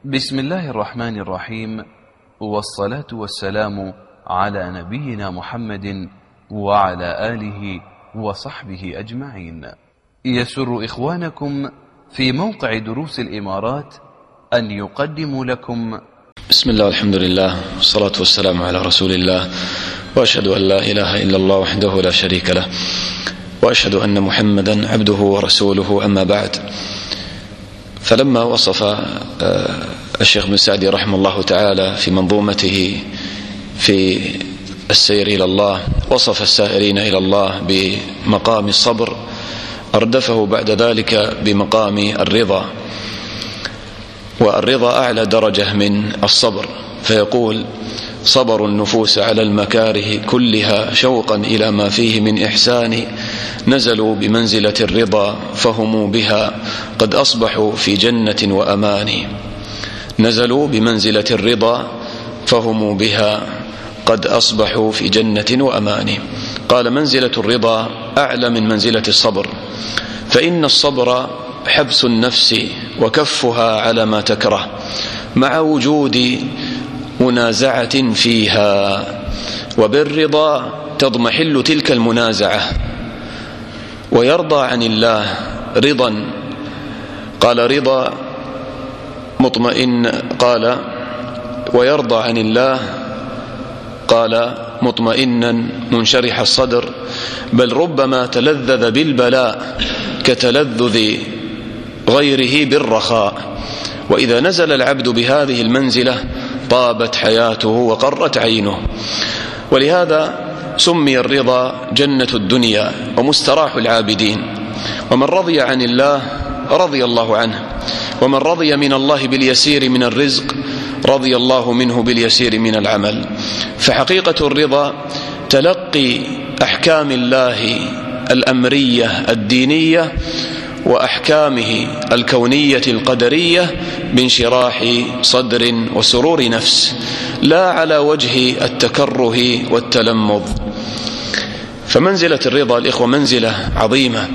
بسم الله الرحمن الرحيم، والصلاة والسلام على نبينا محمد وعلى آله وصحبه أجمعين. يسر إخوانكم في موقع دروس الإمارات أن يقدموا لكم بسم الله والحمد لله والصلاة والسلام على رسول الله، وأشهد أن لا إله إلا الله وحده لا شريك له، وأشهد أن محمدا عبده ورسوله. أما بعد، فلما وصف الشيخ بن سعدي رحمه الله تعالى في منظومته في السير إلى الله، وصف السائرين إلى الله بمقام الصبر، أردفه بعد ذلك بمقام الرضا، والرضا أعلى درجة من الصبر، فيقول: صبر النفوس على المكاره كلها شوقا إلى ما فيه من إحسان، نزلوا بمنزلة الرضا فهم بها قد أصبحوا في جنة وأمان. نزلوا بمنزلة الرضا فهم بها قد أصبحوا في جنة وأمان. قال: منزلة الرضا أعلى من منزلة الصبر، فإن الصبر حبس النفس وكفها على ما تكره مع وجود منازعة فيها، وبالرضا تضمحل تلك المنازعة ويرضى عن الله رضا. قال: رضا مطمئن، قال: ويرضى عن الله، قال: مطمئنا منشرح الصدر، بل ربما تلذذ بالبلاء كتلذذ غيره بالرخاء. وإذا نزل العبد بهذه المنزلة طابت حياته وقرت عينه. ولهذا سمي الرضا جنة الدنيا ومستراح العابدين. ومن رضي عن الله رضي الله عنه، ومن رضي من الله باليسير من الرزق رضي الله منه باليسير من العمل. فحقيقة الرضا تلقي أحكام الله الأمرية الدينية وأحكامه الكونية القدرية بانشراح صدر وسرور نفس، لا على وجه التكره والتلمذ. فمنزلة الرضا الإخوة منزلة عظيمة.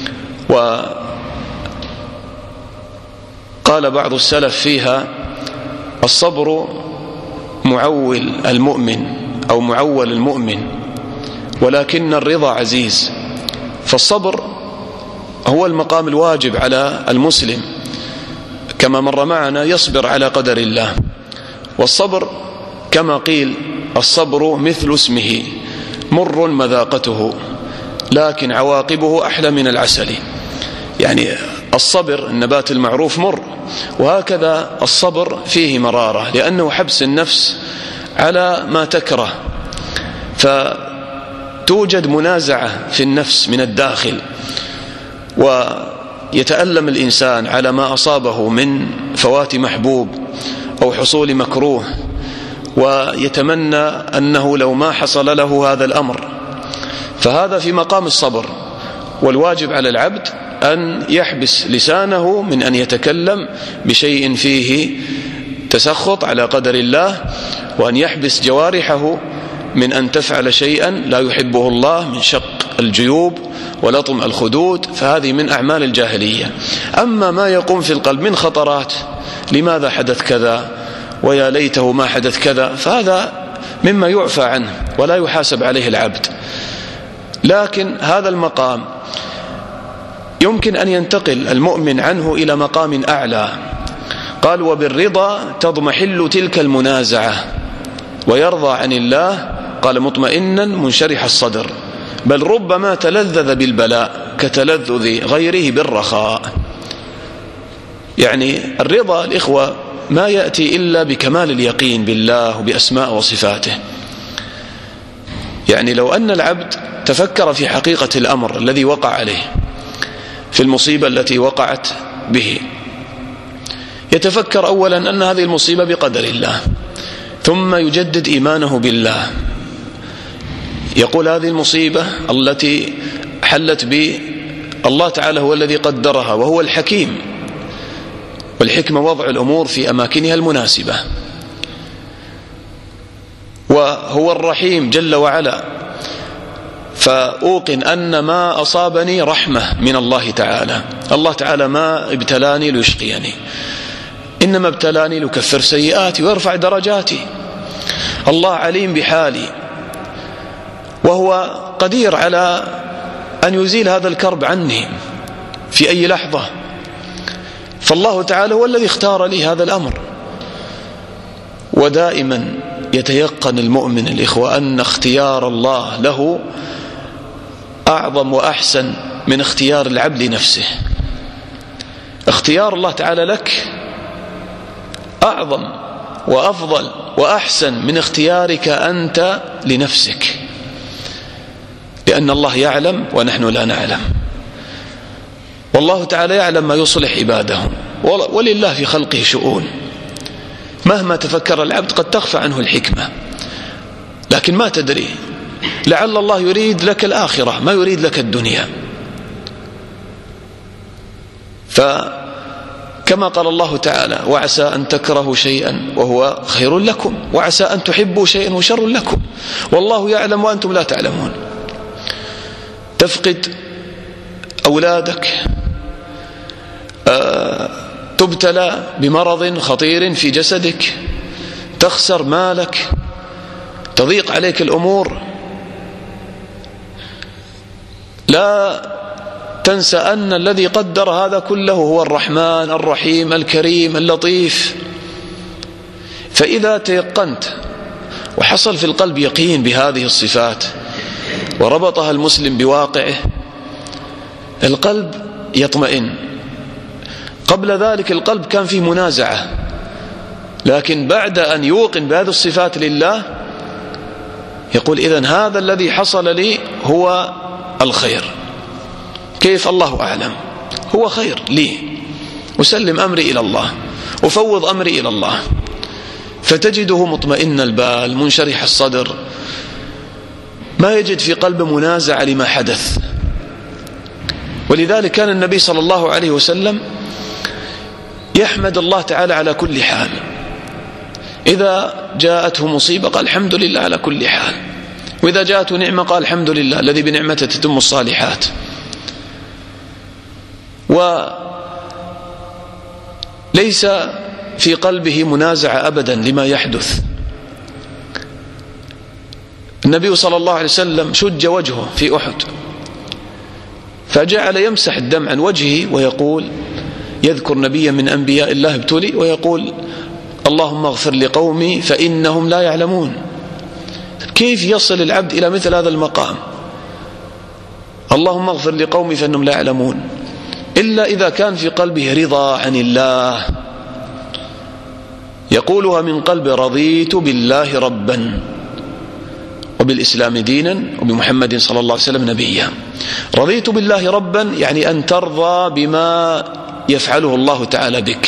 وقال بعض السلف فيها: الصبر معول المؤمن أو معول المؤمن، ولكن الرضا عزيز. فالصبر هو المقام الواجب على المسلم، كما مر معنا يصبر على قدر الله. والصبر كما قيل: الصبر مثل اسمه، مر مذاقته لكن عواقبه أحلى من العسل. يعني الصبر النبات المعروف مر، وهكذا الصبر فيه مرارة، لأنه حبس النفس على ما تكره، فتوجد منازعة في النفس من الداخل، ويتألم الإنسان على ما أصابه من فوات محبوب أو حصول مكروه، ويتمنى أنه لو ما حصل له هذا الأمر. فهذا في مقام الصبر. والواجب على العبد أن يحبس لسانه من أن يتكلم بشيء فيه تسخط على قدر الله، وأن يحبس جوارحه من أن تفعل شيئا لا يحبه الله من شق الجيوب ولطم الخدود، فهذه من أعمال الجاهلية. أما ما يقوم في القلب من خطرات: لماذا حدث كذا، ويا ليته ما حدث كذا، فهذا مما يعفى عنه ولا يحاسب عليه العبد. لكن هذا المقام يمكن أن ينتقل المؤمن عنه إلى مقام أعلى. قال: وبالرضا تضمحل تلك المنازعة ويرضى عن الله، قال: مطمئنا منشرح الصدر، بل ربما تلذذ بالبلاء كتلذذ غيره بالرخاء. يعني الرضا الإخوة ما يأتي إلا بكمال اليقين بالله وبأسماء وصفاته. يعني لو أن العبد تفكر في حقيقة الأمر الذي وقع عليه، في المصيبة التي وقعت به، يتفكر أولا أن هذه المصيبة بقدر الله، ثم يجدد إيمانه بالله، يقول: هذه المصيبة التي حلت بي الله تعالى هو الذي قدرها، وهو الحكيم، والحكمة وضع الأمور في أماكنها المناسبة، وهو الرحيم جل وعلا. فأوقن أن ما أصابني رحمة من الله تعالى، الله تعالى ما ابتلاني ليشقيني، إنما ابتلاني ليكفر سيئاتي ويرفع درجاتي. الله عليم بحالي وهو قدير على أن يزيل هذا الكرب عني في أي لحظة. فالله تعالى هو الذي اختار لي هذا الأمر. ودائما يتيقن المؤمن الإخوة أن اختيار الله له أعظم وأحسن من اختيار العبد لنفسه. اختيار الله تعالى لك أعظم وأفضل وأحسن من اختيارك أنت لنفسك، لأن الله يعلم ونحن لا نعلم، والله تعالى يعلم ما يصلح عباده، ولله في خلقه شؤون. مهما تفكر العبد قد تخفى عنه الحكمة، لكن ما تدري، لعل الله يريد لك الآخرة ما يريد لك الدنيا. فكما قال الله تعالى: وعسى أن تكرهوا شيئا وهو خير لكم، وعسى أن تحبوا شيئا وشر لكم، والله يعلم وأنتم لا تعلمون. تفقد أولادك، تبتلى بمرض خطير في جسدك، تخسر مالك، تضيق عليك الأمور، لا تنسى أن الذي قدر هذا كله هو الرحمن الرحيم الكريم اللطيف. فإذا تيقنت وحصل في القلب يقين بهذه الصفات وربطها المسلم بواقعه، القلب يطمئن. قبل ذلك القلب كان فيه منازعة، لكن بعد أن يوقن بهذه الصفات لله يقول: إذن هذا الذي حصل لي هو الخير. كيف؟ الله أعلم، هو خير لي، أسلم أمري إلى الله، أفوض أمري إلى الله. فتجده مطمئن البال منشرح الصدر، ما يجد في قلبه منازعة لما حدث. ولذلك كان النبي صلى الله عليه وسلم يحمد الله تعالى على كل حال. إذا جاءته مصيبة قال: الحمد لله على كل حال. وإذا جاءته نعمة قال: الحمد لله الذي بنعمته تتم الصالحات. وليس في قلبه منازعة أبدا لما يحدث. النبي صلى الله عليه وسلم شج وجهه في أحد، فجعل يمسح الدم عن وجهه ويقول، يذكر نبيا من أنبياء الله ابتلي ويقول: اللهم اغفر لقومي فإنهم لا يعلمون. كيف يصل العبد إلى مثل هذا المقام؟ اللهم اغفر لقومي فإنهم لا يعلمون، إلا إذا كان في قلبه رضا عن الله، يقولها من قلب: رضيت بالله ربا وبالإسلام دينا وبمحمد صلى الله عليه وسلم نبيا. رضيت بالله ربا يعني أن ترضى بما يفعله الله تعالى بك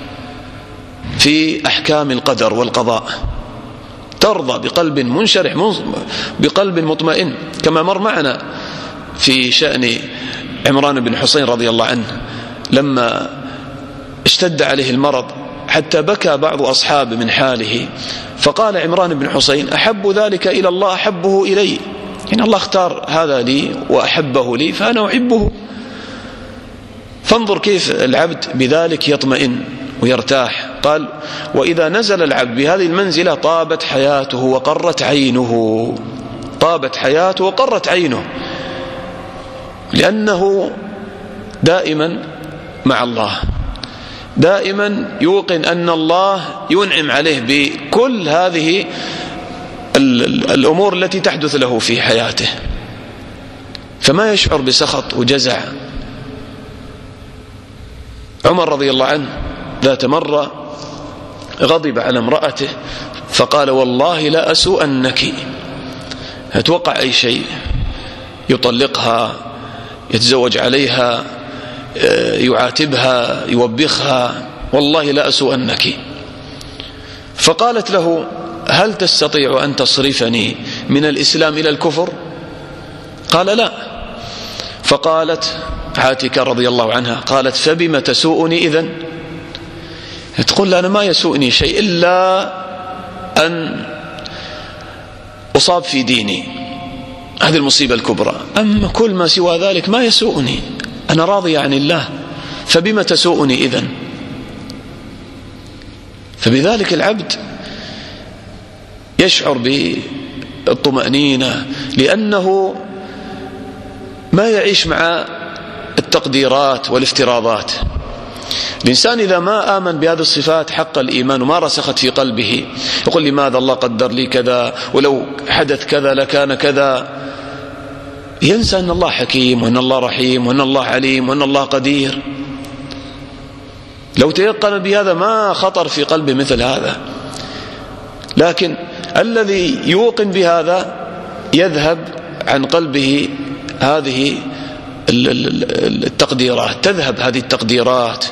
في أحكام القدر والقضاء، ترضى بقلب منشرح بقلب مطمئن، كما مر معنا في شأن عمران بن حسين رضي الله عنه لما اشتد عليه المرض حتى بكى بعض أصحابه من حاله، فقال عمران بن حسين: أحب ذلك إلى الله أحبه إلي، يعني الله اختار هذا لي وأحبه لي فأنا أحبه. فانظر كيف العبد بذلك يطمئن ويرتاح. قال: وإذا نزل العبد بهذه المنزلة طابت حياته وقرت عينه. طابت حياته وقرت عينه، لأنه دائما مع الله، دائما يوقن أن الله ينعم عليه بكل هذه الأمور التي تحدث له في حياته، فما يشعر بسخط وجزع. عمر رضي الله عنه ذات مرة غضب على امرأته فقال: والله لا أسوءنك. أتوقع أي شيء، يطلقها، يتزوج عليها، يعاتبها، يوبخها، والله لا أسوءنك. فقالت له: هل تستطيع أن تصرفني من الإسلام إلى الكفر؟ قال: لا. فقالت عاتكة رضي الله عنها، قالت: فبما تسوءني إذن؟ تقول: أنا ما يسوءني شيء إلا أن أصاب في ديني، هذه المصيبة الكبرى، أما كل ما سوى ذلك ما يسوءني، أنا راضي عن الله، فبما تسوءني إذن؟ فبذلك العبد يشعر بالطمأنينة، لأنه ما يعيش مع التقديرات والافتراضات. الإنسان إذا ما آمن بهذه الصفات حق الإيمان وما رسخت في قلبه، يقول لماذا الله قدر لي كذا، ولو حدث كذا لكان كذا، ينسى أن الله حكيم، وأن الله رحيم، وأن الله عليم، وأن الله قدير. لو تيقن بهذا ما خطر في قلبه مثل هذا. لكن الذي يوقن بهذا يذهب عن قلبه هذه التقديرات، تذهب هذه التقديرات،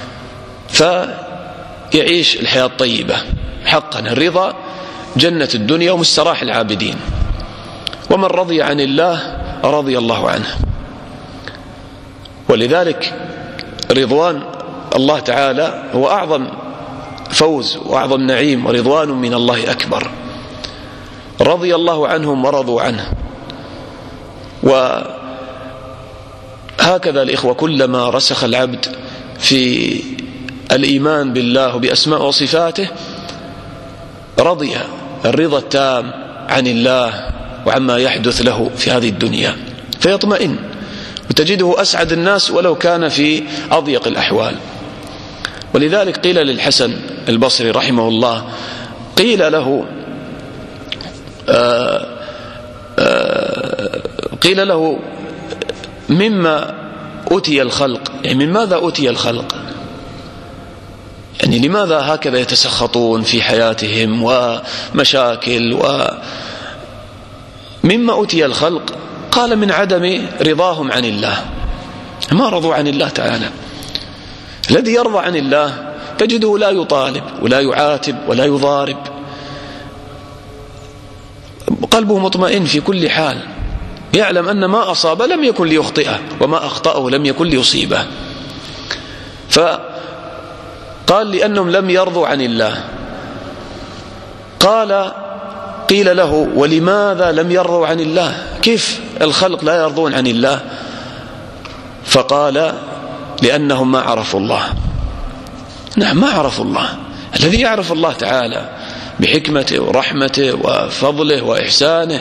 فيعيش الحياة الطيبة. حقا الرضا جنة الدنيا ومستراح العابدين، ومن رضي عن الله رضي الله عنه. ولذلك رضوان الله تعالى هو أعظم فوز وأعظم نعيم، ورضوان من الله أكبر. رضي الله عنهم ورضوا عنه. وهكذا الإخوة، كلما رسخ العبد في الإيمان بالله وبأسماء وصفاته رضي الرضا التام عن الله وعما يحدث له في هذه الدنيا، فيطمئن وتجده أسعد الناس ولو كان في أضيق الأحوال. ولذلك قيل للحسن البصري رحمه الله، قيل له مما أتي الخلق، يعني من ماذا أتي الخلق، يعني لماذا هكذا يتسخطون في حياتهم ومشاكل مما أتي الخلق؟ قال من عدم رضاهم عن الله، ما رضوا عن الله تعالى. الذي يرضى عن الله تجده لا يطالب ولا يعاتب ولا يضارب، قلبه مطمئن في كل حال، يعلم أن ما أصاب لم يكن ليخطئه وما أخطأه لم يكن ليصيبه. فقال لأنهم لم يرضوا عن الله. قيل له ولماذا لم يرضوا عن الله؟ كيف الخلق لا يرضون عن الله؟ فقال لأنهم ما عرفوا الله. نعم، ما عرفوا الله. الذي يعرف الله تعالى بحكمته ورحمته وفضله وإحسانه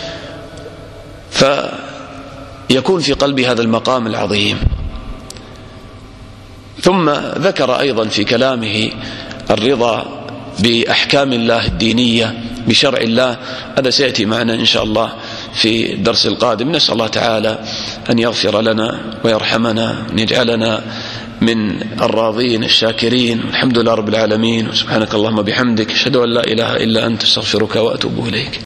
فيكون في قلبه هذا المقام العظيم. ثم ذكر أيضا في كلامه الرضا بأحكام الله الدينية بشرع الله، هذا سيأتي معنا إن شاء الله في الدرس القادم. نسأل الله تعالى أن يغفر لنا ويرحمنا، أن يجعلنا من الراضين الشاكرين. الحمد لله رب العالمين، وسبحانك اللهم بحمدك، أشهد أن لا إله إلا أنت، استغفرك وأتوب إليك.